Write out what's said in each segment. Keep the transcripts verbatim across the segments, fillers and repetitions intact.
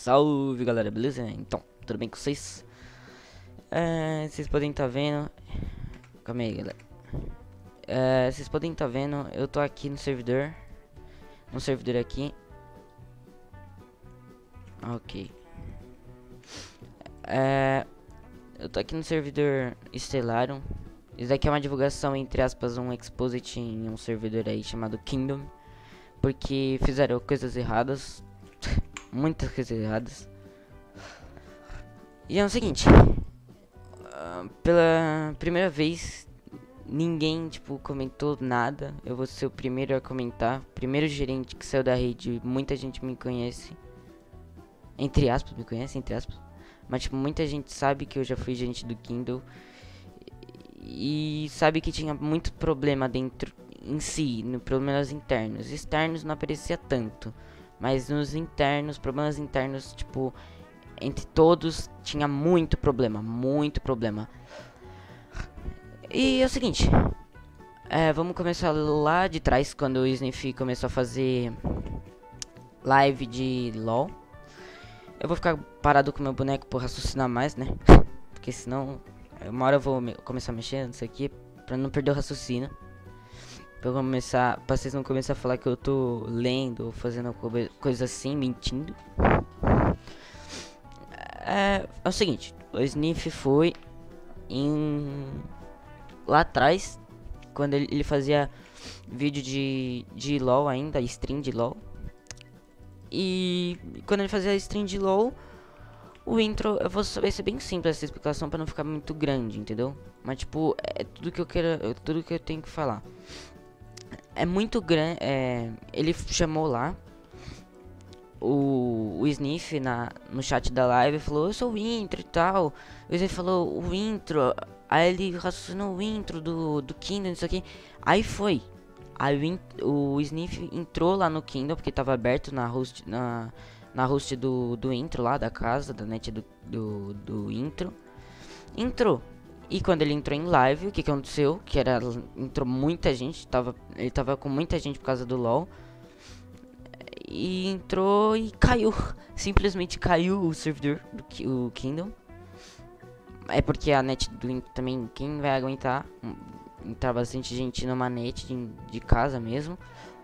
Salve galera, beleza? Então, tudo bem com vocês? É, vocês podem estar vendo. Calma aí, galera. É, vocês podem estar vendo, eu tô aqui no servidor. No servidor aqui. Ok. É, eu tô aqui no servidor Stellarum. Isso daqui é uma divulgação, entre aspas, um exposit em um servidor aí chamado Kingdom. Porque fizeram coisas erradas. Muitas coisas erradas. E é o seguinte, uh, pela primeira vez ninguém tipo comentou nada. Eu vou ser o primeiro a comentar. Primeiro gerente que saiu da rede. Muita gente me conhece, entre aspas, me conhece, entre aspas. Mas tipo, muita gente sabe que eu já fui gerente do Kindle. E sabe que tinha muito problema dentro em si, no problemas internos. Externos não aparecia tanto, mas nos internos, problemas internos, tipo, entre todos tinha muito problema, muito problema. E é o seguinte, é, vamos começar lá de trás, quando o Sniff começou a fazer live de LOL. Eu vou ficar parado com meu boneco por raciocinar mais, né? Porque senão, uma hora eu vou me começar a mexer nisso aqui, pra não perder o raciocínio. Pra eu começar, pra vocês não começarem a falar que eu tô lendo ou fazendo coisa assim, mentindo. É, é o seguinte, o Sniff foi em... lá atrás, quando ele, ele fazia vídeo de, de LOL ainda, stream de LOL. E quando ele fazia stream de LOL, o intro, eu vou saber ser bem simples essa explicação pra não ficar muito grande, entendeu? Mas tipo, é tudo que eu quero, é tudo que eu tenho que falar. É muito grande, é, ele chamou lá o, o Sniff na, no chat da live e falou, eu sou o intro e tal. O Sniff falou, o intro, aí ele raciocinou o intro do, do Kingdom, isso aqui. Aí foi, aí o, o Sniff entrou lá no Kingdom, porque tava aberto na host, na, na host do, do intro lá, da casa, da net do, do, do intro. Entrou. E quando ele entrou em live, o que, que aconteceu? Que era, entrou muita gente, tava, ele tava com muita gente por causa do LoL. E entrou e caiu, simplesmente caiu o servidor do o Kingdom. É porque a net do Intro também, quem vai aguentar? Entrar bastante gente numa net de, de casa mesmo.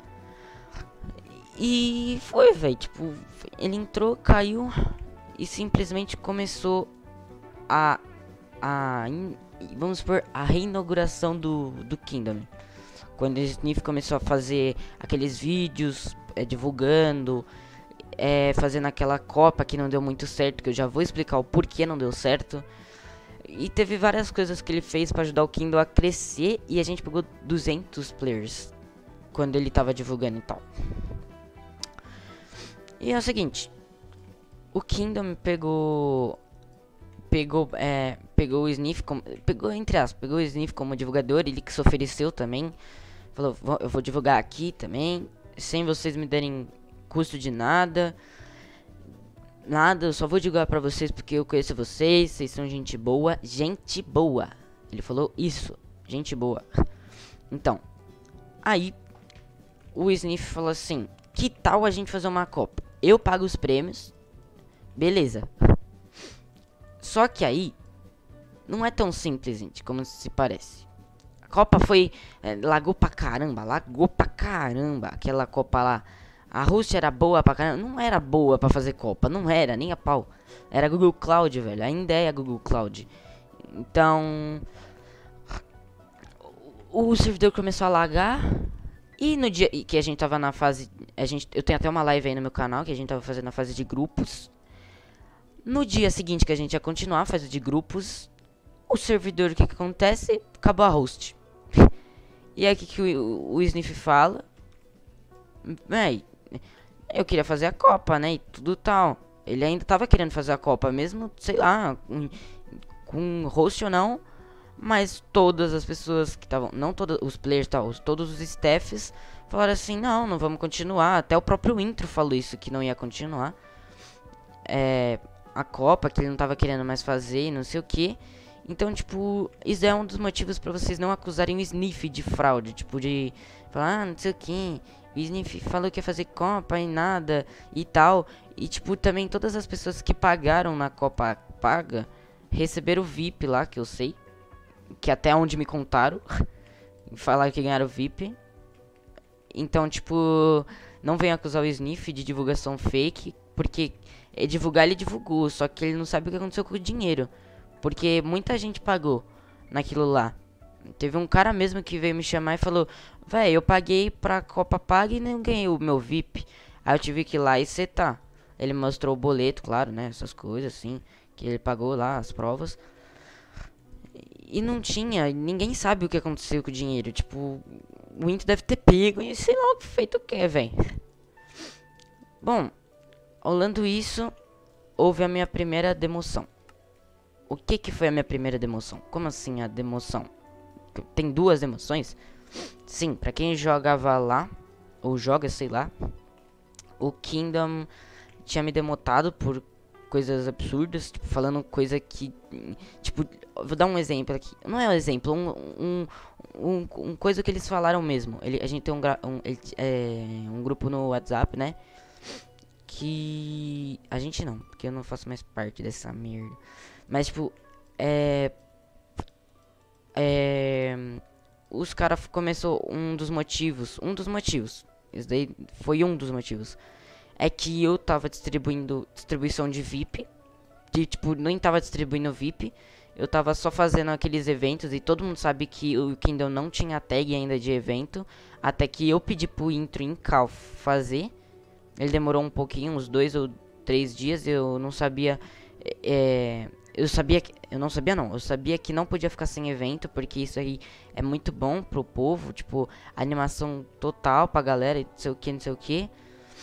E foi, velho, tipo, ele entrou, caiu e simplesmente começou a... a in, vamos supor, a reinauguração do, do Kingdom. Quando o Sniff começou a fazer aqueles vídeos é, divulgando, é, fazendo aquela copa que não deu muito certo, que eu já vou explicar o porquê não deu certo. E teve várias coisas que ele fez para ajudar o Kingdom a crescer, e a gente pegou duzentos players quando ele tava divulgando e tal. E é o seguinte, o Kingdom pegou... Pegou, é, pegou o Sniff como, pegou entre aspas, pegou o Sniff como divulgador, ele que se ofereceu também. Falou, eu vou divulgar aqui também, sem vocês me darem custo de nada. Nada, eu só vou divulgar pra vocês porque eu conheço vocês, vocês são gente boa, gente boa. Ele falou isso, gente boa. Então, aí o Sniff falou assim, que tal a gente fazer uma copa? Eu pago os prêmios, beleza. Só que aí, não é tão simples, gente, como se parece. A Copa foi... É, lagou pra caramba, lagou pra caramba. Aquela Copa lá. A Rússia era boa pra caramba. Não era boa pra fazer Copa, não era, nem a pau. Era Google Cloud, velho, ainda é a Google Cloud. Então... O, o servidor começou a lagar. E no dia que a gente tava na fase... A gente, eu tenho até uma live aí no meu canal, que a gente tava fazendo a fase de grupos. No dia seguinte que a gente ia continuar a fase de grupos, o servidor, o que que acontece? Acabou a host. E aí o que, que o, o Sniff fala? Véi, eu queria fazer a Copa, né, e tudo tal. Ele ainda tava querendo fazer a Copa, mesmo, sei lá, com, com host ou não. Mas todas as pessoas que estavam, não todos os players tal, todos os staffs falaram assim, não, não vamos continuar. Até o próprio intro falou isso, que não ia continuar. É... a Copa, que ele não tava querendo mais fazer e não sei o que. Então, tipo, isso é um dos motivos pra vocês não acusarem o Sniff de fraude. Tipo, de falar, ah, não sei o que, o Sniff falou que ia fazer Copa e nada e tal. E, tipo, também todas as pessoas que pagaram na Copa Paga receberam o V I P lá, que eu sei. Que até onde me contaram. Falaram que ganharam o V I P. Então, tipo, não venha acusar o Sniff de divulgação fake. Porque é divulgar, ele divulgou. Só que ele não sabe o que aconteceu com o dinheiro. Porque muita gente pagou naquilo lá. Teve um cara mesmo que veio me chamar e falou: véi, eu paguei pra Copa Paga e não ganhei o meu V I P. Aí eu tive que ir lá e setar. Ele mostrou o boleto, claro, né? Essas coisas assim. Que ele pagou lá as provas. E não tinha. Ninguém sabe o que aconteceu com o dinheiro. Tipo, o Inter deve ter pego e sei lá o que feito o que, velho. Bom, rolando isso, houve a minha primeira demoção. O que que foi a minha primeira demoção? Como assim a demoção? Tem duas demoções? Sim, pra quem jogava lá, ou joga, sei lá, o Kingdom tinha me demotado por coisas absurdas, tipo, falando coisa que, tipo, vou dar um exemplo aqui, não é um exemplo, um, um, um, um coisa que eles falaram mesmo. Ele, a gente tem um, um, ele, é, um grupo no WhatsApp, né, que, a gente não, porque eu não faço mais parte dessa merda, mas, tipo, é, é, os caras começou, um dos motivos, um dos motivos, isso daí foi um dos motivos, é que eu tava distribuindo distribuição de V I P. De, tipo, nem tava distribuindo V I P. Eu tava só fazendo aqueles eventos. E todo mundo sabe que o Kingdom não tinha tag ainda de evento. Até que eu pedi pro Intro Incal fazer. Ele demorou um pouquinho, uns dois ou três dias. Eu não sabia. É, eu sabia que. Eu não sabia não. Eu sabia que não podia ficar sem evento. Porque isso aí é muito bom pro povo. Tipo, animação total pra galera. E não sei o que, não sei o que.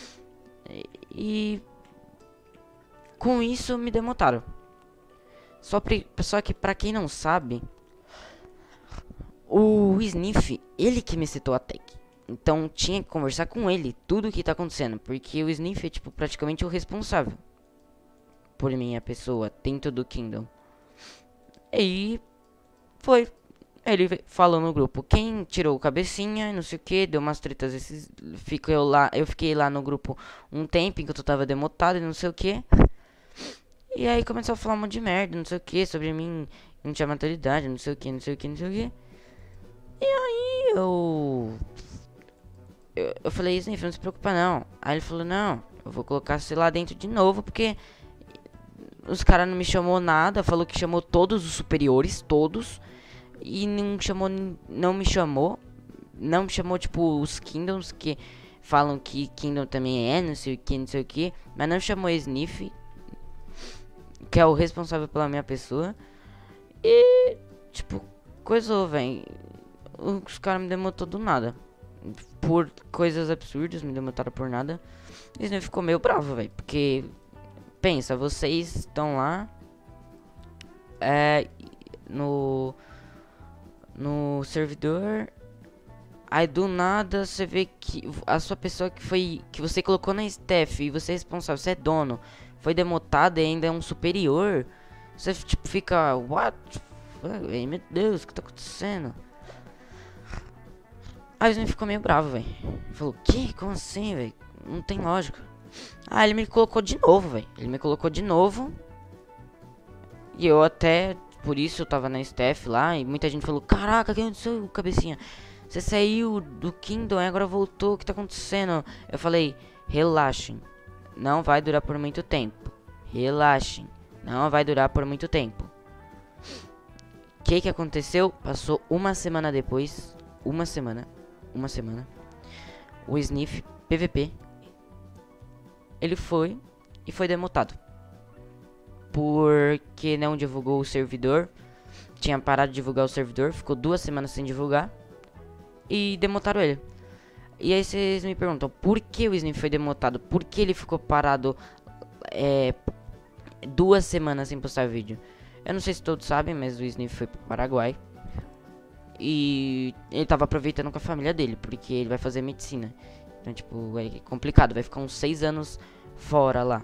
E com isso me demotaram. Só, pre, só que pra quem não sabe, o Sniff, ele que me citou a tag. Então tinha que conversar com ele tudo o que tá acontecendo. Porque o Sniff é tipo praticamente o responsável por minha pessoa dentro do Kingdom. E foi. Ele falou no grupo quem tirou o cabecinha, não sei o que, deu umas tretas. Esses, fico eu, lá, eu fiquei lá no grupo um tempo enquanto eu tava demotado e não sei o que. E aí começou a falar um monte de merda, não sei o que, sobre mim, não tinha maturidade, não sei o que, não sei o que, não sei o que. E aí eu. Eu, eu falei, isso, não se preocupa não. Aí ele falou, não, eu vou colocar você lá dentro de novo, porque os caras não me chamou nada, falou que chamou todos os superiores, todos. E não chamou, não me chamou, não me chamou tipo os Kingdoms que falam que Kingdom também é, não sei o que, não sei o que, mas não chamou Sniff, que é o responsável pela minha pessoa. E tipo, coisou, velho. Os caras me demotou do nada, por coisas absurdas, me demotaram por nada. E Sniff ficou meio bravo, velho, porque pensa, vocês estão lá é, no no servidor, aí do nada você vê que a sua pessoa que foi, que você colocou na staff e você é responsável, você é dono, foi demotada e ainda é um superior. Você tipo fica, what? Ai, meu Deus, o que tá acontecendo? Aí ele ficou meio bravo, velho. Falou, que? Como assim, velho? Não tem lógica. Ah, ele me colocou de novo, velho. Ele me colocou de novo. E eu até... Por isso eu tava na staff lá e muita gente falou, caraca, o que aconteceu, cabecinha? Você saiu do Kingdom e agora voltou, o que tá acontecendo? Eu falei, relaxem, não vai durar por muito tempo. Relaxem, não vai durar por muito tempo. O que que aconteceu? Passou uma semana depois, uma semana, uma semana, o Sniff P V P, ele foi e foi demotado. Porque não divulgou o servidor. Tinha parado de divulgar o servidor. Ficou duas semanas sem divulgar. E demotaram ele. E aí vocês me perguntam, por que o Sniff foi demotado? Por que ele ficou parado é, duas semanas sem postar vídeo? Eu não sei se todos sabem, mas o Sniff foi pro Paraguai. E ele tava aproveitando com a família dele, porque ele vai fazer medicina. Então, tipo, é complicado. Vai ficar uns seis anos fora lá.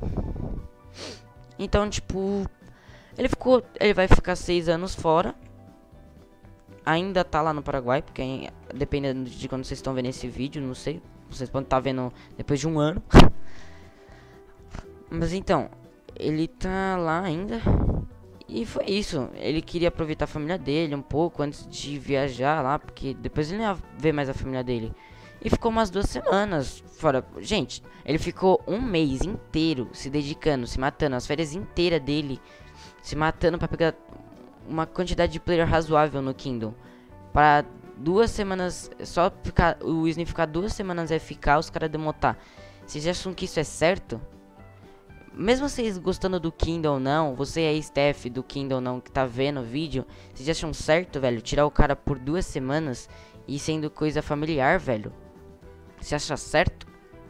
Então, tipo, ele ficou, ele vai ficar seis anos fora. Ainda tá lá no Paraguai, porque dependendo de quando vocês estão vendo esse vídeo, não sei, vocês podem estar vendo depois de um ano. Mas então, ele tá lá ainda. E foi isso. Ele queria aproveitar a família dele um pouco antes de viajar lá, porque depois ele não ia ver mais a família dele. E ficou umas duas semanas fora. Gente, ele ficou um mês inteiro se dedicando, se matando, as férias inteiras dele, se matando pra pegar uma quantidade de player razoável no Kingdom. Pra duas semanas, só ficar, o Wisney ficar duas semanas F K, os caras demotar. Vocês acham que isso é certo? Mesmo vocês gostando do Kingdom ou não, você aí, Steph, do Kingdom ou não, que tá vendo o vídeo, vocês acham certo, velho, tirar o cara por duas semanas e sendo coisa familiar, velho? Você acha certo?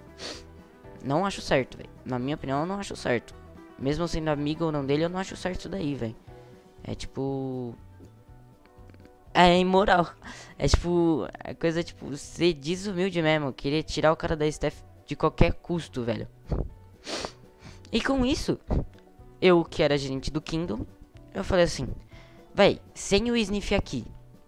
Não acho certo, velho. Na minha opinião, eu não acho certo. Mesmo sendo amigo ou não dele, eu não acho certo isso daí, velho. É tipo... É imoral. É tipo... É coisa tipo... Ser desumilde mesmo. Querer tirar o cara da Steph de qualquer custo, velho. E com isso, eu que era gerente do Kingdom, eu falei assim, véi, sem o Sniff aqui.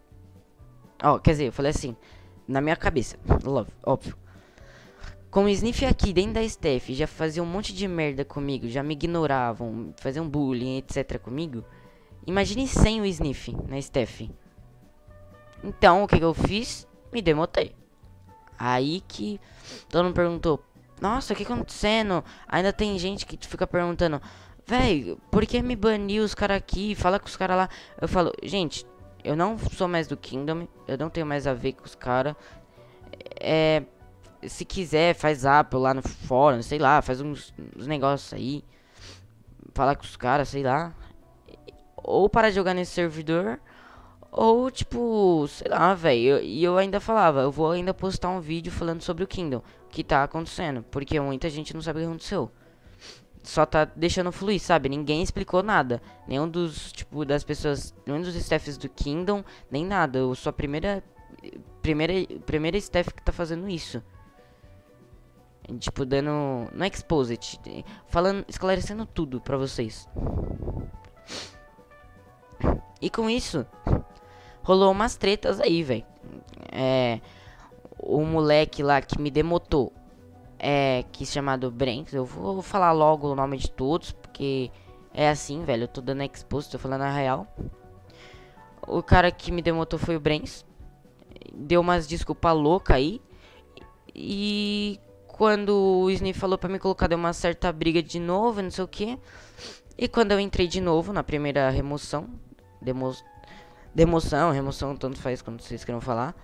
Ó, quer dizer, eu falei assim, na minha cabeça, love, óbvio. Com o Sniff aqui dentro da Steph, já fazia um monte de merda comigo, já me ignoravam, faziam bullying, etc comigo. Imagine sem o Sniff na Steph. Então, o que, que eu fiz? Me demotei. Aí que todo mundo perguntou, nossa, o que acontecendo? Ainda tem gente que fica perguntando, véi, por que me baniu os caras aqui? Fala com os caras lá. Eu falo, gente, eu não sou mais do Kingdom, eu não tenho mais a ver com os caras. É, se quiser, faz up lá no fórum, sei lá, faz uns, uns negócios aí. Fala com os caras, sei lá. Ou para de jogar nesse servidor, ou tipo, sei lá, velho. E eu, eu ainda falava, eu vou ainda postar um vídeo falando sobre o Kingdom, o que tá acontecendo, porque muita gente não sabe o que aconteceu. Só tá deixando fluir, sabe? Ninguém explicou nada. Nenhum dos, tipo, das pessoas, nenhum dos staffs do Kingdom, nem nada. Eu sou a primeira, primeira, primeira staff que tá fazendo isso. Tipo, dando, não é exposit, falando, esclarecendo tudo pra vocês. E com isso, rolou umas tretas aí, velho. É, o moleque lá que me demotou, é, que se chamado Brent. Eu vou falar logo o nome de todos, porque é assim, velho. Eu tô dando exposto, tô falando a real. O cara que me demotou foi o Brent. Deu umas desculpas loucas aí. E quando o Sniff falou pra me colocar, deu uma certa briga de novo, não sei o que. E quando eu entrei de novo na primeira remoção, demo, demoção, remoção, tanto faz quando vocês queiram falar.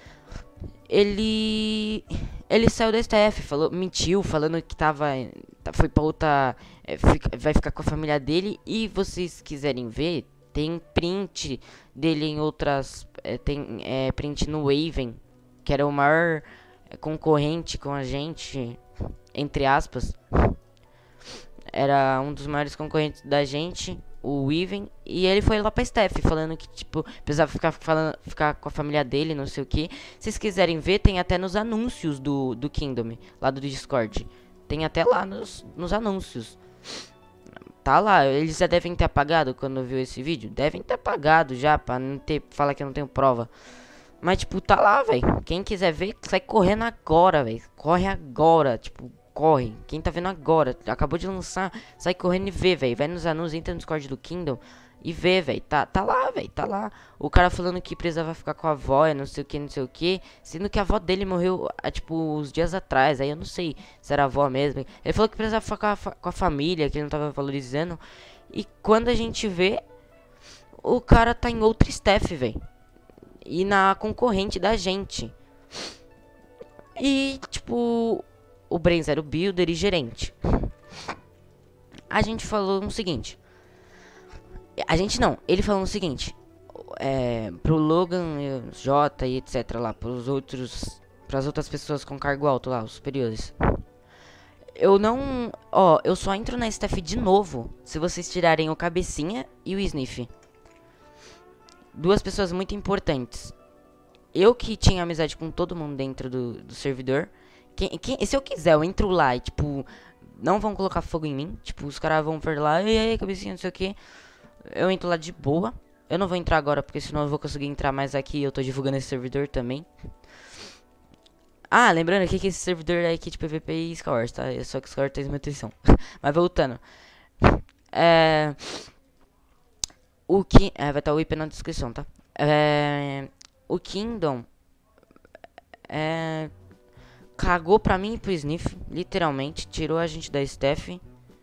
Ele ele saiu da S T F, falou, mentiu, falando que tava, foi pra outra, é, fica, vai ficar com a família dele. E vocês quiserem ver, tem print dele em outras, é, tem é, print no Waven, que era o maior concorrente com a gente, entre aspas. Era um dos maiores concorrentes da gente, o Weaven, e ele foi lá pra Steph, falando que, tipo, precisava ficar, falando, ficar com a família dele, não sei o que. Se vocês quiserem ver, tem até nos anúncios do, do Kingdom, lá do Discord. Tem até lá nos, nos anúncios. Tá lá, eles já devem ter apagado quando viu esse vídeo. Devem ter apagado já, pra não ter, falar que eu não tenho prova. Mas, tipo, tá lá, velho. Quem quiser ver, sai correndo agora, velho. Corre agora, tipo... Corre, quem tá vendo agora, acabou de lançar, sai correndo e vê, velho. Vai nos anúncios, entra no Discord do Kingdom e vê, velho. Tá, tá lá, velho, tá lá. O cara falando que precisava ficar com a avó, não sei o que, não sei o que. Sendo que a avó dele morreu, há, tipo, uns dias atrás. Aí eu não sei se era a avó mesmo. Ele falou que precisava ficar com a, com a família, que ele não tava valorizando. E quando a gente vê, o cara tá em outro staff, velho. E na concorrente da gente. E, tipo... O Brens era o builder e gerente. A gente falou o seguinte. A gente não, ele falou o seguinte. É, pro Logan, J e etc lá, pros outros, pras outras pessoas com cargo alto lá, os superiores. Eu não, ó, eu só entro na staff de novo se vocês tirarem o Cabecinha e o Sniff. Duas pessoas muito importantes. Eu que tinha amizade com todo mundo dentro do, do servidor. Quem, quem, se eu quiser, eu entro lá e, tipo, não vão colocar fogo em mim. Tipo, os caras vão ver lá, e aí, cabecinha, não sei o que. Eu entro lá de boa. Eu não vou entrar agora, porque senão eu vou conseguir entrar mais aqui. Eu tô divulgando esse servidor também. Ah, lembrando aqui que esse servidor é Kit P V P e Skywars, tá? É só que Skywars tem manutenção. Mas voltando. É... O que... É, vai estar o I P na descrição, tá? É... O Kingdom... É... Cagou pra mim e pro Sniff, literalmente. Tirou a gente da staff.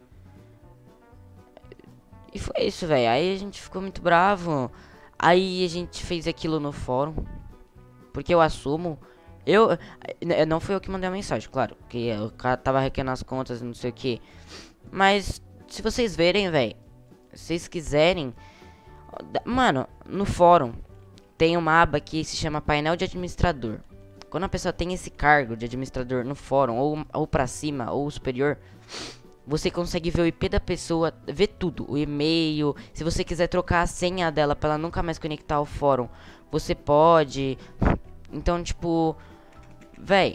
E foi isso, velho. Aí a gente ficou muito bravo. Aí a gente fez aquilo no fórum. Porque eu assumo. Eu. Não foi eu que mandei a mensagem, claro. Que o cara tava requerendo as contas e não sei o que. Mas se vocês verem, velho. Se vocês quiserem. Mano, no fórum tem uma aba que se chama painel de administrador. Quando a pessoa tem esse cargo de administrador no fórum, ou, ou pra cima, ou superior, você consegue ver o I P da pessoa, ver tudo, o e-mail. Se você quiser trocar a senha dela pra ela nunca mais conectar ao fórum, você pode. Então, tipo, véi,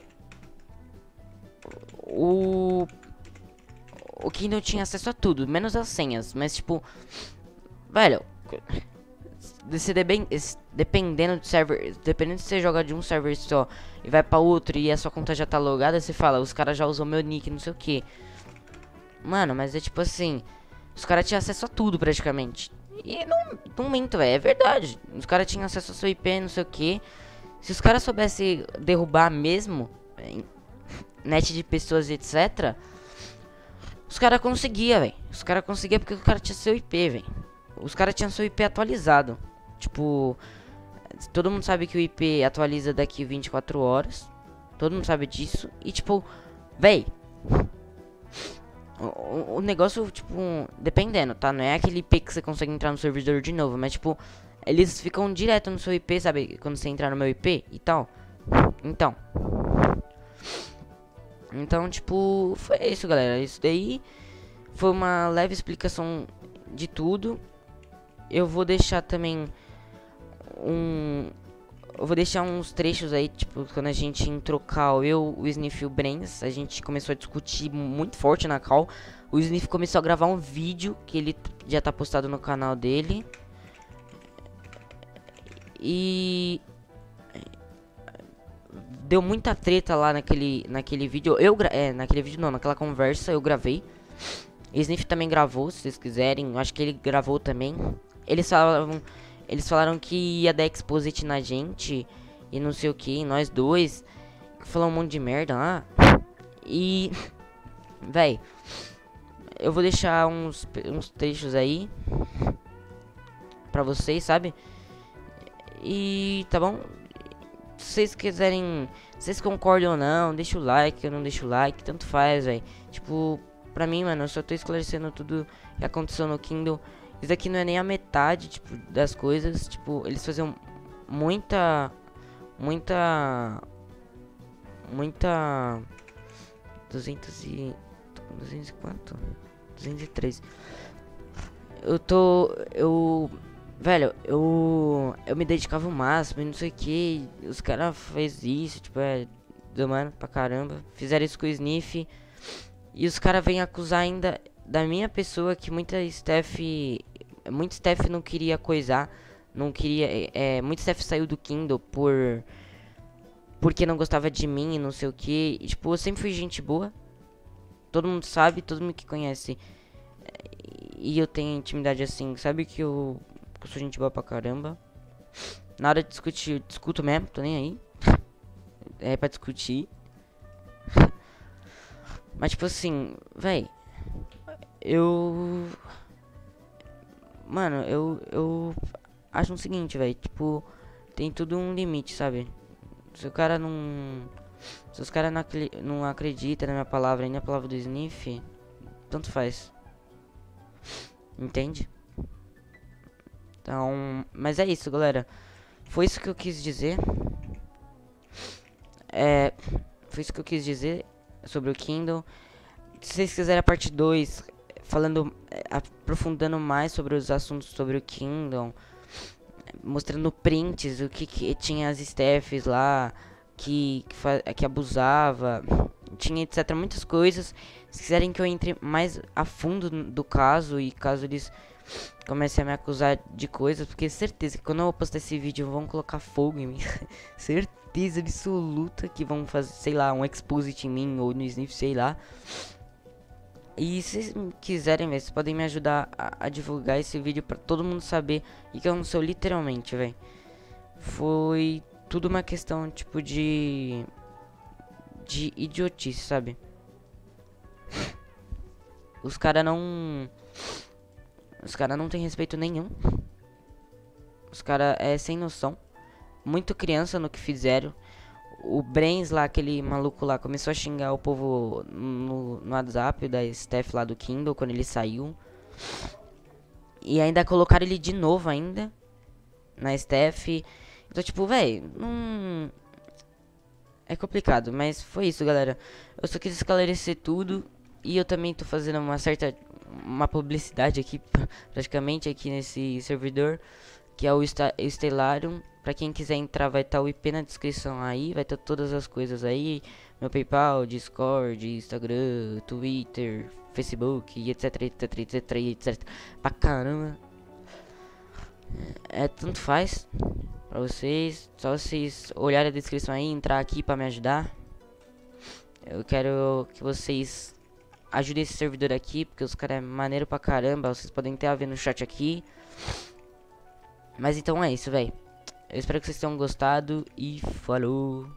o o Kindle tinha acesso a tudo, menos as senhas, mas tipo, velho, se depend, dependendo do server, dependendo se você joga de um server só e vai pra outro e a sua conta já tá logada, você fala, os caras já usam meu nick, não sei o que. Mano, mas é tipo assim, os caras tinham acesso a tudo praticamente. E não, não minto, velho, é verdade. Os caras tinham acesso ao seu I P, não sei o que. Se os caras soubessem derrubar mesmo, net de pessoas, etcétera, os caras conseguiam, velho. Os caras conseguiam porque o cara tinha seu I P, velho. Os caras tinham seu I P atualizado. Tipo, todo mundo sabe que o I P atualiza daqui vinte e quatro horas. Todo mundo sabe disso. E tipo, véi, o, o negócio, tipo, dependendo, tá? Não é aquele I P que você consegue entrar no servidor de novo. Mas tipo, eles ficam direto no seu I P, sabe? Quando você entrar no meu I P e tal. Então Então, tipo, foi isso, galera. Isso daí foi uma leve explicação de tudo. Eu vou deixar também um... Eu vou deixar uns trechos aí, tipo, quando a gente entrou call, eu, o Sniff e o Brains, a gente começou a discutir muito forte na call. O Sniff começou a gravar um vídeo que ele já tá postado no canal dele. E... deu muita treta lá naquele, naquele vídeo. Eu gra é, naquele vídeo não, naquela conversa eu gravei. Sniff também gravou, se vocês quiserem. Acho que ele gravou também. Eles falavam, eles falaram que ia dar exposit na gente e não sei o que, nós dois. Falou um monte de merda lá. E véi, eu vou deixar uns, uns trechos aí pra vocês, sabe? E tá bom? Se vocês quiserem, se vocês concordam ou não, deixa o like, eu não deixo o like, tanto faz, velho. Tipo, pra mim, mano, eu só tô esclarecendo tudo que aconteceu no Kindle. Isso aqui não é nem a metade, tipo, das coisas. Tipo, eles faziam muita, muita, muita, duzentos e, duzentos e quanto? duzentos e três. Eu tô, eu... Velho, eu eu me dedicava o máximo e não sei o que. Os caras fez isso, tipo, é do mano pra caramba. Fizeram isso com o Sniff. E os caras vêm acusar ainda da minha pessoa que muita staff. Muito staff não queria coisar. Não queria. É, muito staff saiu do Kindle por. Porque não gostava de mim e não sei o que. E, tipo, eu sempre fui gente boa. Todo mundo sabe, todo mundo que conhece. E eu tenho intimidade assim, sabe que eu. Eu sou gente boa pra caramba. Na hora de discutir, eu discuto mesmo, tô nem aí. É pra discutir. Mas tipo assim, véi, eu... Mano, eu, eu acho o seguinte, véi, tipo, tem tudo um limite, sabe? Se o cara não... Se os caras não, não acreditam na minha palavra e na palavra do Sniff, tanto faz. Entende? Então, mas é isso, galera. Foi isso que eu quis dizer. É, foi isso que eu quis dizer sobre o Kindle. Se vocês quiserem a parte dois, falando, aprofundando mais sobre os assuntos sobre o Kindle, mostrando prints, o que, que tinha as staffs lá, que, que, que abusava, tinha etc, muitas coisas. Se quiserem que eu entre mais a fundo do caso, e caso eles comecem a me acusar de coisas, porque certeza que quando eu postar esse vídeo vão colocar fogo em mim. Certeza absoluta que vão fazer, sei lá, um exposit em mim ou no Sniff, sei lá. E se vocês quiserem, véio, vocês podem me ajudar a, a divulgar esse vídeo pra todo mundo saber o que aconteceu literalmente, velho. Foi tudo uma questão, tipo, de... de idiotice, sabe? Os caras não... Os caras não tem respeito nenhum. Os caras é sem noção. Muito criança no que fizeram. O Brains lá, aquele maluco lá, começou a xingar o povo no, no WhatsApp da Steph lá do Kindle quando ele saiu. E ainda colocaram ele de novo ainda na Steph. Então, tipo, velho, não... É complicado, mas foi isso, galera. Eu só quis esclarecer tudo. E eu também tô fazendo uma certa... Uma publicidade aqui, praticamente, aqui nesse servidor, que é o Stellarium. Pra quem quiser entrar, vai estar tá o I P na descrição aí. Vai estar tá todas as coisas aí. Meu PayPal, Discord, Instagram, Twitter, Facebook, etc, etc, etc, etc. Pra caramba. É, tanto faz pra vocês. Só vocês olharem a descrição aí, entrar aqui pra me ajudar. Eu quero que vocês ajudem esse servidor aqui, porque os caras é maneiro pra caramba. Vocês podem ter a ver no chat aqui. Mas então é isso, velho. Eu espero que vocês tenham gostado e falou!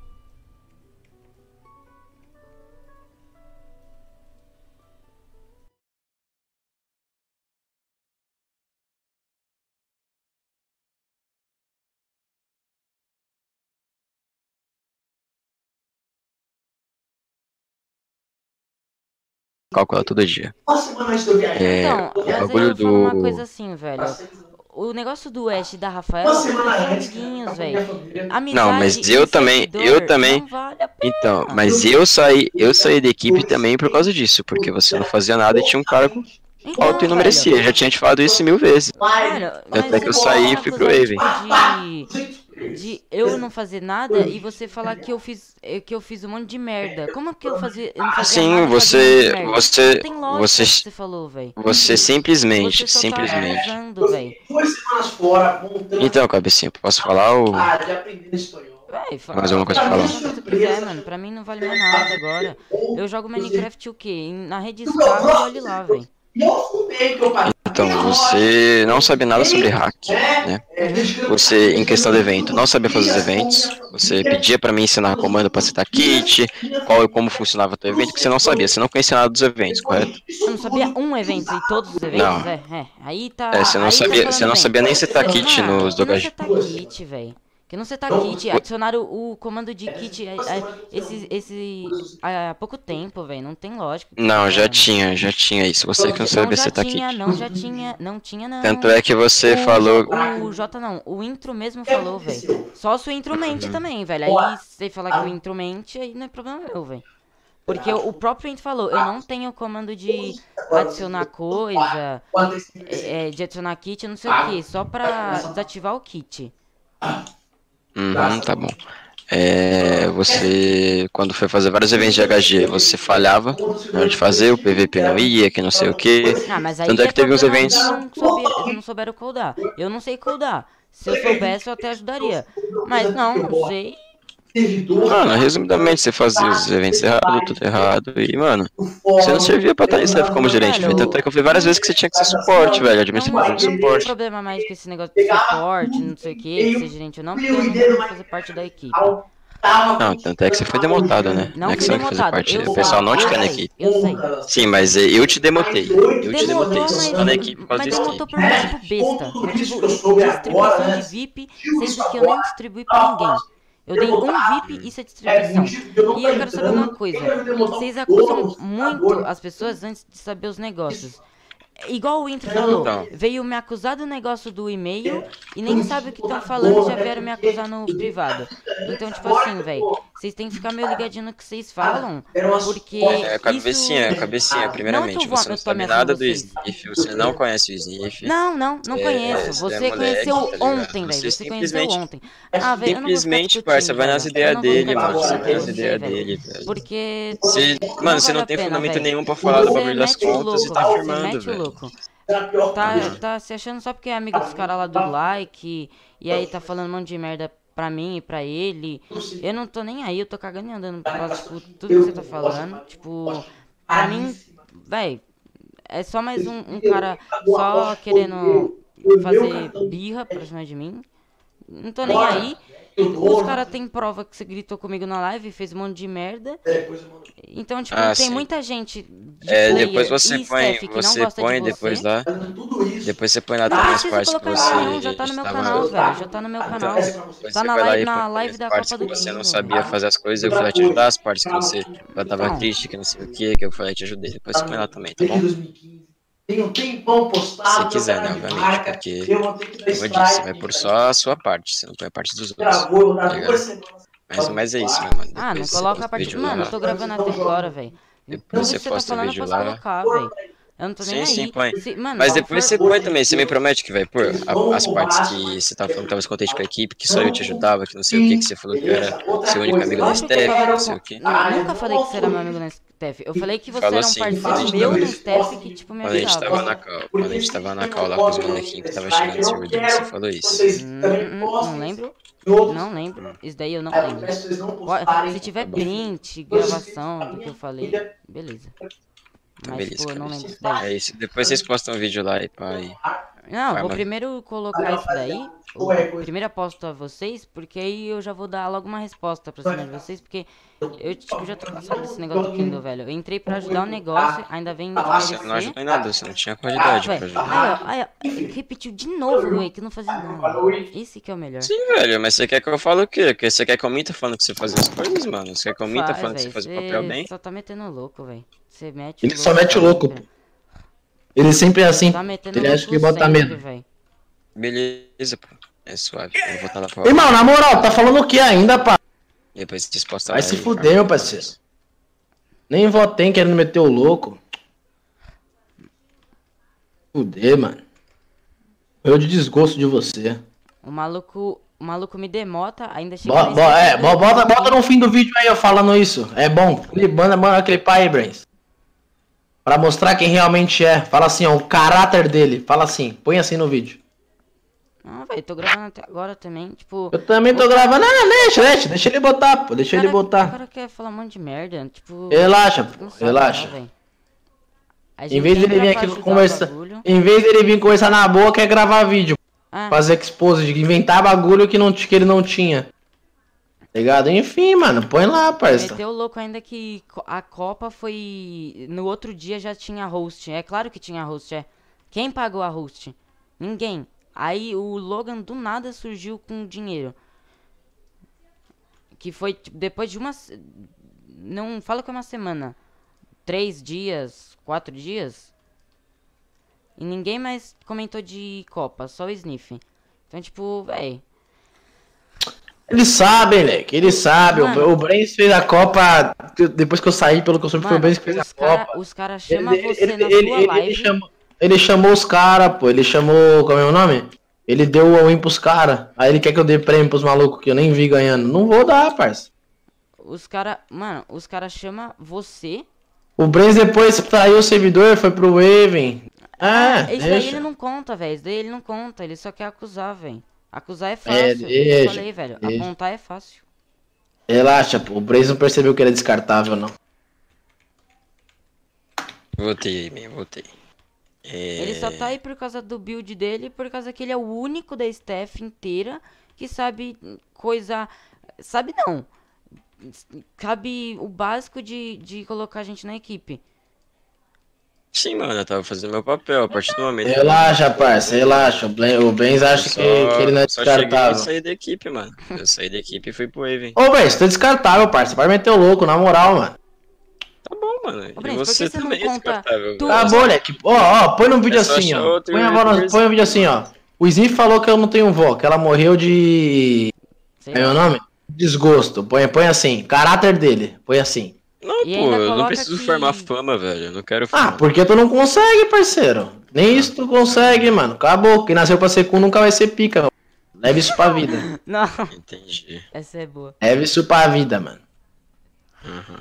Calcula todo dia. É, Então, o mas aí bagulho eu falo uma do. coisa assim, velho. O negócio do Ash e da Rafaela são amiguinhos, velho. Não, mas Amizade eu em também, eu servidor também. não vale a pena. Então, mas eu saí, eu saí da equipe também por causa disso, porque você não fazia nada e tinha um cargo Então, alto e não velho, merecia. Eu já tinha te falado isso mil vezes. mano, mas Até que eu você saí me e fui pro acusar, Raven. tipo, de... De eu não fazer nada e você falar que eu fiz eh, que eu fiz um monte de merda. Como que eu fazia, eu não fazia Sim, nada e fazia um monte você, de merda? você, Não tem lógica você, o que você falou, velho. você Você simplesmente, só tá simplesmente. acusando, velho. Então, cabecinha, posso falar ou Véi, fala, mais alguma coisa pra fala falar? o que você quiser, mano. Pra mim não vale mais nada agora. Eu jogo Minecraft o quê? Na rede Star e olhe lá, velho. Então, você não sabe nada sobre hack, né? Você, em questão do evento, não sabia fazer os eventos. Você pedia pra mim ensinar comando pra setar kit, qual e como funcionava o teu evento, que você não sabia. Você não conhecia nada dos eventos, correto? Eu não sabia um evento e todos os eventos, Não. é, é. Aí tá. É, você não aí sabia, tá você não bem. sabia nem setar kit Mano, nos que não dogagens. setar kit, velho. Que não setar kit. Adicionaram o comando de kit a, a, esse, esse, há pouco tempo, velho. Não tem lógica. Não, já tinha, já tinha isso. Você que não sabia Não já setar tinha, kit. não já tinha, não tinha não. Tanto é que você o falou. Jo- o Jota não, o intro mesmo falou, velho. Só se o intro mente também, velho. Aí você falar que o intro mente, aí não é problema meu, velho. Porque o o próprio intro falou, eu não tenho comando de adicionar coisa, é, de adicionar kit, não sei o que, só pra desativar o kit. Uhum, tá bom. É, você, quando foi fazer vários eventos de H G, você falhava na hora de fazer, o P V P não ia, que não sei o que. Ah, mas aí Tanto é é que teve uns problema eventos. que não, soube, não souberam codar. Eu não sei codar. Se eu soubesse, eu até ajudaria. Mas não, não sei. Mano, resumidamente, você fazia os eventos errados, tudo errado, e, mano, você não servia pra estar em staff como gerente, velho. Tanto é que eu vi várias vezes que você tinha que ser suporte, velho, Não, administrador de não tem suporte. problema mais com esse negócio de suporte, não sei o que, de ser gerente ou não, porque eu não vou fazer parte da equipe. Não, tanto é que você foi demotado, né? Não é que fui você não quer fazer demotado, parte. eu O sei, pessoal não te eu quer na sei, equipe. eu sei. Sim, mas eh, eu te demotei. Eu te demotei. Demotou, Você mas, só na equipe por causa mas disso. demotou por motivo besta. Motivo de distribuição de V I P, sendo que eu nem distribuí pra ninguém. Eu dei um V I P e isso é distribuição. E eu quero saber uma coisa. Vocês acusam muito as pessoas antes de saber os negócios. Igual o Intro falou, Então. veio me acusar do negócio do e-mail e nem sabe o que estão falando, já vieram me acusar no privado. Então, tipo assim, velho, vocês têm que ficar meio ligadinho no que vocês falam, porque É, cabecinha, isso... cabecinha, primeiramente, Não é que eu vou- você não eu tô sabe ameaçando nada do vocês. Sniff, você não conhece o Sniff. Não, não, não É, conheço. você é Você moleque, conheceu tá ligado? ontem, velho. Você Você conheceu simplesmente- ontem. Ah, velho, eu não vou ficar Simplesmente, discutindo, parça, vai nas velho. ideias Eu não vou dele, ficar mano. Você discutindo vai com nas você, ideias velho. dele, velho. Porque... Você, não mano, você vale não a tem pena, fundamento velho. nenhum pra falar do Você bagulho das mete o contas e louco, tá velho. Você afirmando, mete o velho. louco. Tá, tá se achando só porque é amigo dos caras lá do like, e aí tá falando um monte de merda pra mim e pra ele. Eu não tô nem aí, eu tô cagando e andando por causa, tipo, tudo que você tá falando. Tipo, pra mim, véi, é só mais um, um cara só querendo fazer birra pra cima de mim. Não tô nem aí. Os caras têm prova que você gritou comigo na live e fez um monte de merda. Então, tipo, Ah, tem sim. muita gente de É, player depois você e põe, staff que não você gosta põe de depois você. lá. Depois você põe lá Não também as precisa partes que colocar você não, já tá no meu estava- canal, velho. Já tá no meu canal. Depois Tá você na vai lá live, e na põe live as da partes Copa que do você não Mundo. sabia fazer as coisas, eu fui lá te ajudar, as partes que você já tava Não. triste, que não sei o que, que eu fui lá e te ajudei. Depois você põe lá também, tá bom? Tem um tempão postado. Se quiser, né, obviamente, porque, como eu disse, você vai por só a sua parte, você não põe a parte dos outros. Gravou, vou dar Tá duas ligado? semanas. Mas, mas é isso, meu mano. Ah, não Depois você coloca posta a o parte. vídeo Mano, lá. eu tô gravando até agora, velho. Depois Tudo você que você tá posta o falando eu vídeo posso lá. colocar, velho. Eu não tô nem Sim, sim, aí. põe. Se- mano, Mas se depois for- você põe também, você me promete que vai pôr a- as partes que você tava falando que tava descontente com a equipe, que só eu te ajudava, que não sei o que, que você falou que eu era seu único amigo da Lógico que eu Steph, tava não sei o com... que. Não, nunca falei que você era meu amigo na Steph. Eu falei que você Falou era um sim, parceiro quando a meu gente no Steph que, tipo, me Quando a gente tava ajudava. na cal, quando a gente tava na cal lá com os molequinhos que tava chegando no server dele, você falou isso. Hum, hum, não lembro. Não lembro. Isso daí eu não lembro. Pode- Se tiver print, gravação do que eu falei, beleza. Então, Mas, beleza, pô, eu não cabeça. lembro isso daí. É isso. Depois vocês postam um vídeo lá e pá. E... Não, Vai, vou mano. primeiro colocar isso daí. o- Primeiro aposto a vocês, porque aí eu já vou dar logo uma resposta pra cima de vocês, porque eu tipo, já tô cansado desse negócio do Kindle, velho. Eu entrei pra ajudar o negócio, ainda vem Você não desmerecer. ajudou em nada, você não tinha qualidade pra Véi, ajudar. aí, ó, aí, ó, repetiu de novo, velho, que eu não fazia nada. Esse que é o melhor. Sim, velho, mas você quer que eu fale o quê? Porque você quer que eu minta falando que você fazia as coisas, mano? Você quer que eu minta Faz, falando que você véi, faz o papel bem? só tá metendo louco, velho. Você mete Ele o só mete o louco, sempre. Ele sempre é assim. Tá metendo Ele louco acha que bota sempre, medo. velho. Beleza, pô. É suave. Eu vou voltar lá pra Irmão, na moral, tá falando o que ainda, pá? Depois vocês postam Vai lá se e- fuder, meu parceiro. Nem votei querendo meter o louco. Fuder, mano. Eu de desgosto de você. O maluco, o maluco me demota, ainda chega Bo, nesse bo, é, vídeo bo- do- bota, bota no fim do vídeo aí, eu falando isso. É bom. Ele manda, manda aquele pai, Brains. Pra mostrar quem realmente é. Fala assim, ó, o caráter dele. Fala assim, põe assim no vídeo. Não, velho, tô gravando até agora também, tipo... Eu também tô gravando. Ah, deixa, deixa, deixa ele botar, pô. Deixa o ele cara- O botar. cara quer falar um monte de merda, tipo... Relaxa, pô. não sabe, Relaxa. não, velho. A Em gente vez dele entra vir pra aqui ajudar o conversar. bagulho. Em vez dele vir conversar na boa, quer gravar vídeo. Ah, Fazer expose, inventar bagulho que, não, que ele não tinha. Ligado? Enfim, mano, põe lá, parça. meteu o louco ainda que co- a Copa foi... No outro dia já tinha host. É claro que tinha host, é. Quem pagou a host? Ninguém. Aí o Logan do nada surgiu com dinheiro. Que foi tipo, depois de uma... se- Não fala que é uma semana. Três dias, quatro dias. E ninguém mais comentou de Copa, só o Sniff. Então, tipo, véi... Eles sabem, moleque, eles sabem. Mano. O, o Brains fez a Copa. Depois que eu saí, pelo que eu soube, foi o Mano, Brains que fez a os cara- Copa. os caras chamam Ele, você ele, na ele, sua ele, live... ele chamou, ele chamou os caras, pô. Ele chamou. Como é o nome? Ele deu o win pros caras. Aí ele quer que eu dê prêmio pros malucos que eu nem vi ganhando. Não vou dar, parça. Os caras... Mano, os caras chamam você... O Brains depois traiu o servidor, foi pro Waven. Ah, Esse daí deixa. ele não conta, velho. Esse daí ele não conta. Ele só quer acusar, velho. Acusar é fácil. É, eu deixa, falei, velho. deixa. Apontar é fácil. Relaxa, pô. O Brains não percebeu que ele é descartável, não. Voltei aí, mesmo, voltei. É... Ele só tá aí por causa do build dele, por causa que ele é o único da staff inteira que sabe coisa... Sabe não. Sabe o básico de, de colocar a gente na equipe. Sim, mano, eu tava fazendo meu papel a partir do momento. Relaxa, parça, relaxa. O Blen- O Brains acha que, Só- que ele não é Só cheguei e descartável. saí da equipe, mano. Eu saí da equipe e fui pro Waven. Ô, Brains, você é descartável, parça. Vai meter o louco, na moral, mano. Tá bom, mano. Ô, E Breno, por que você você não também é conta descartável. tu- velho. Tá bom, moleque. Ó, ó, põe no vídeo É só assim, achar ó. outro Põe, a voz- youtubers. põe o vídeo assim, ó. O Sniff falou que eu não tenho vó, que ela morreu de... Sei É lá. meu nome? desgosto. Põe, põe assim, caráter dele. Põe assim. Não, E pô, ainda eu não coloca preciso que- formar fama, velho. Eu não quero Ah, fama. porque tu não consegue, parceiro. Nem isso tu consegue, mano. Acabou. Quem nasceu pra ser cu nunca vai ser pica, mano. Leve isso pra vida. Não, Entendi. essa é boa. Leve isso pra vida, mano. Uhum.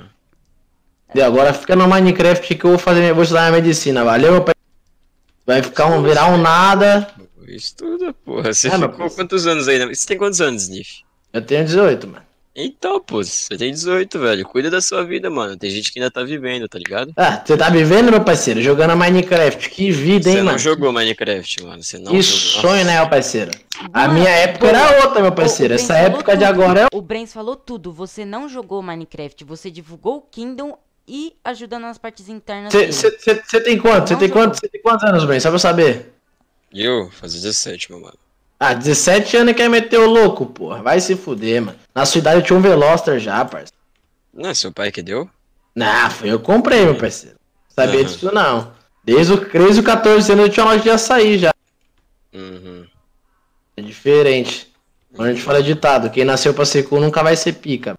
E agora fica no Minecraft que eu vou fazer, vou estudar minha medicina, valeu? Meu pai? Vai ficar um, virar um nada. Estuda, porra. Você É, meu ficou parceiro. quantos anos aí? né? Você tem quantos anos, Sniff? Eu tenho dezoito, mano. Então, pô, você tem dezoito, velho. Cuida da sua vida, mano. Tem gente que ainda tá vivendo, tá ligado? Ah, você tá vivendo, meu parceiro? Jogando Minecraft. Que vida, hein, Você não mano? jogou Minecraft, mano. Você não Que jogou. sonho, né, meu parceiro? A Boa, minha época boa. era outra, meu O- parceiro. o Essa Brens falou época de tudo. agora é. O Brens falou tudo. Você não jogou Minecraft, você divulgou o Kingdom e ajudando nas partes internas dele. Você tem quanto? Você Não tem jogou. quanto? Você tem quantos anos, Breno? Só pra eu saber. Eu? Fazer dezessete, meu mano. Ah, dezessete anos e quer meter o louco, porra. Vai se fuder, mano. Na sua idade eu tinha um Veloster já, parceiro. Não é seu pai que deu? Não, foi eu que comprei, meu parceiro. Não sabia Uhum. disso, não. Desde, o, desde os catorze anos eu tinha uma loja de açaí já. Uhum. É diferente. Quando a gente fala ditado, quem nasceu pra ser cu nunca vai ser pica.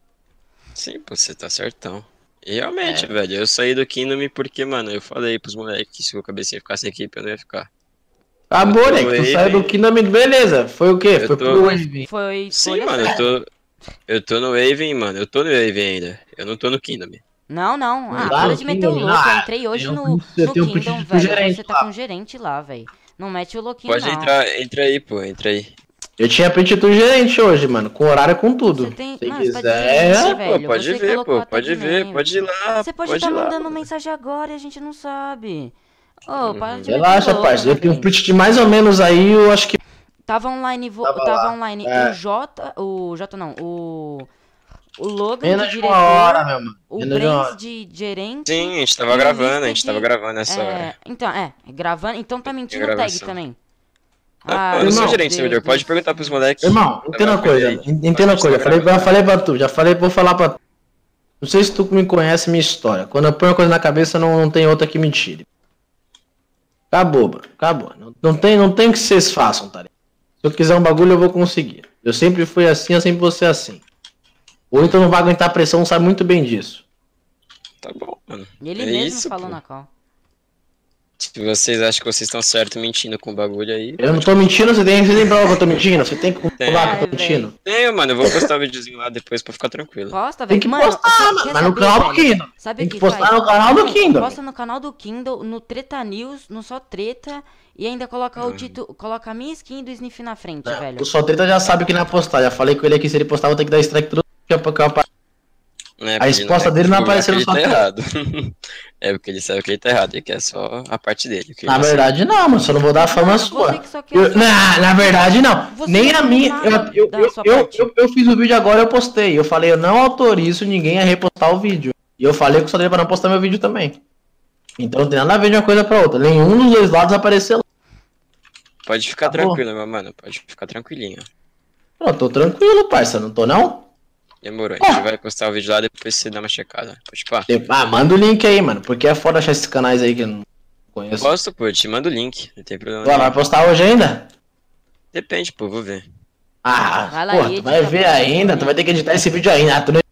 Sim, pô, você tá certão. E realmente, É. velho, eu saí do Kingdom porque, mano, eu falei pros moleques que se o cabecinha ficasse na equipe, eu não ia ficar. Acabou, Eu né? tô Que tu Wave. saiu do Kingdom, beleza. Foi o quê? Eu Foi tô- pro Wave. Foi Sim, escolha mano, eu certa. tô. Eu tô no Wave, mano. Eu tô no Wave ainda. Eu não tô no Kingdom. Não, não. Ah, Não, para no de meter o Kingdom, louco. não. Eu entrei hoje Eu no, tenho- eu no tenho um Kingdom, pedido pro velho. gerente Você tá lá. com o gerente lá, velho. Não mete o louquinho, Pode não. entrar, entra aí, pô, entra aí. Eu tinha aptitude gerente hoje, mano. Com horário com tudo. Você tem- Se mano, você tá de quiser. gerente, Sim, velho. pô, pode Você ver, colocou pô, a pode tag ver, name. pode ir lá. Você pode pode estar ir lá, mandando mano. mensagem agora e a gente não sabe. Ô, para de meter Relaxa, louco, parceiro. Eu tenho um velho. print de mais ou menos aí, eu acho que. Tava online, vo... Tava tava lá. online É. o Jota, o Jota não, o o Logan Menos de de diretor, uma hora, meu mano. o Menos de uma Brens hora. de gerente. Sim, a gente e tava o gravando, a Listed gente tava de- gravando essa é, hora. Então, é, gravando, então tá mentindo o tag gravação. também. Ah, eu não sou irmão, gerente, Deus servidor. do Pode perguntar pros moleques. Irmão, Tava entenda uma com ele coisa. aí. Entenda uma Só coisa. Eu falei, gravando. já falei pra tu, já falei, vou falar pra tu. Não sei se tu me conhece minha história. Quando eu ponho uma coisa na cabeça, não, não tem outra que me tire. Acabou, mano. Acabou. Não, não, tem, não tem o que vocês façam, tá ligado? Se eu quiser um bagulho, eu vou conseguir. Eu sempre fui assim, eu sempre vou ser assim. O Inter não vai aguentar pressão, sabe muito bem disso. Tá bom, mano. Ele É mesmo isso, falou pô. na call. Se vocês acham que vocês estão certo mentindo com o bagulho aí. Eu não tô mentindo, você tem que lembrar que eu tô mentindo. Você tem que comprovar que eu tô Ai, mentindo. Tenho, mano. Eu vou postar o videozinho lá depois pra ficar tranquilo. Posta, Tem velho. que Mano, postar, quer- mano. quer Mas no saber, canal do velho? Kingdom. Sabe Tem o que que postar faz? no canal do Não, Kingdom. Posta no canal do Kingdom, no Treta News, no Só Treta, e ainda coloca o título, coloca a minha skin do Sniff na frente, velho. O Só Treta já sabe que não é postar. Já falei com ele aqui, se ele postar, eu vou ter que dar strike tudo que eu Né, A porque resposta ele dele não divulgar apareceu no que ele tá só errado. É porque ele sabe que ele tá errado e quer só a parte dele. que Na ele verdade, não, mano. Só não vou dar a fama Mano, sua. você que só quer Eu- essa- na, na verdade, não. Você Nem não a fez minha. nada Eu, eu, da eu, sua eu, parte. eu, eu fiz o vídeo agora, eu postei. Eu falei, eu não autorizo ninguém a repostar o vídeo. E eu falei que eu só dei pra não postar meu vídeo também. Então não tem nada a ver de uma coisa pra outra. Nenhum dos dois lados apareceu. Pode ficar Tá bom. tranquilo, meu mano. Pode ficar tranquilinho. Eu tô tranquilo, parça. Não tô, não? Demorou. A gente vai postar o vídeo lá depois você dá uma checada. Pode pá. Ah, manda o link aí, mano. Porque é foda achar esses canais aí que eu não conheço. Posto, pô. Eu te mando o link. Não tem problema. Ué, vai nenhum. postar hoje ainda? Depende, pô. Vou ver. Ah, Vai lá porra, e tu vai edita ver pra ainda. mim. Tu vai ter que editar esse vídeo ainda. Ah, tu não...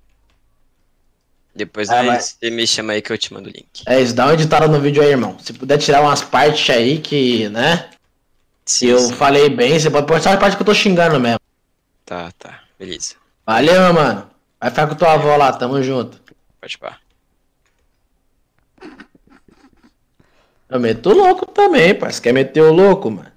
Depois Ah, aí vai. você me chama aí que eu te mando o link. É isso, dá uma editada no vídeo aí, irmão. Se puder tirar umas partes aí que, né? Se eu sim. falei bem, você pode postar as partes que eu tô xingando mesmo. Tá, tá. Beleza. Valeu, meu mano. Vai ficar com tua avó lá, tamo junto. Pode pá. Eu meto o louco também, parceiro. Quer meter o louco, mano?